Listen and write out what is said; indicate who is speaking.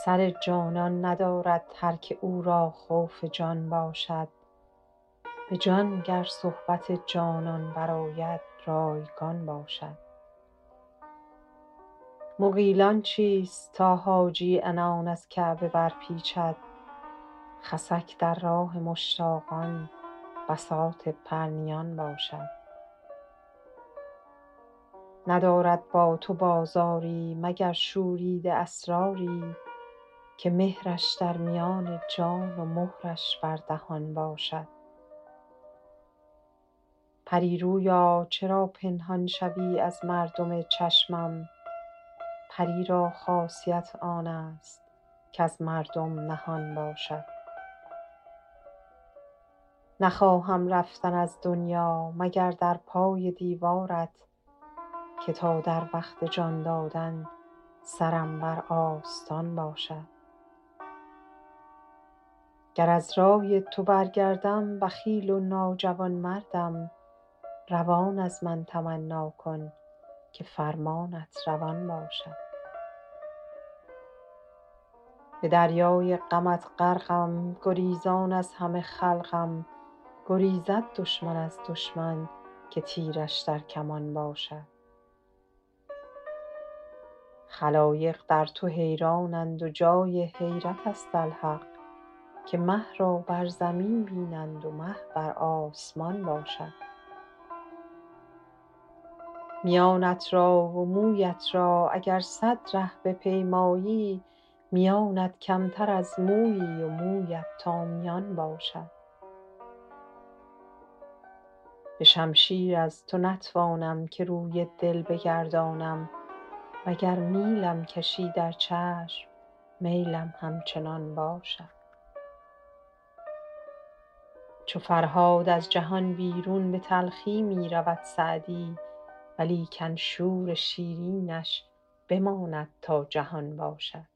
Speaker 1: سر جانان ندارد هر که او را خوف جان باشد. به جان گر صحبت جانان برآید رایگان باشد. مغیلان چیست تا حاجی عنان از کعبه برپیچد؟ خسک در راه مشتاقان بساط پرنیان باشد. ندارد با تو بازاری مگر شوریده اسراری، که مهرش در میان جان و مهرش بر دهان باشد. پری رویا چرا پنهان شوی از مردم چشمم؟ پری را خاصیت آن است کز مردم نهان باشد. نخواهم رفتن از دنیا مگر در پای دیوارت، که تا در وقت جان دادن سرم بر آستان باشد. گر از رای تو برگردم بخیل و ناجوانمردم، روان از من تمنا کن که فرمانت روان باشد. به دریای غمت غرقم گریزان از همه خلقم، گریزد دشمن از دشمن که تیرش در کمان باشد. خلایق در تو حیرانند و جای حیرت است الحق، که مه را بر زمین بینند و مه بر آسمان باشد. میانت را و مویت را اگر 100 ره بپیمایی، میانت کمتر از مویی و مویت تا میان باشد. به شمشیر از تو نتوانم که روی دل بگردانم، وگر میلم کشی در چشم میلم همچنان باشد. چو فرهاد از جهان بیرون به تلخی می رود سعدی، ولیکن شور شیرینش بماند تا جهان باشد.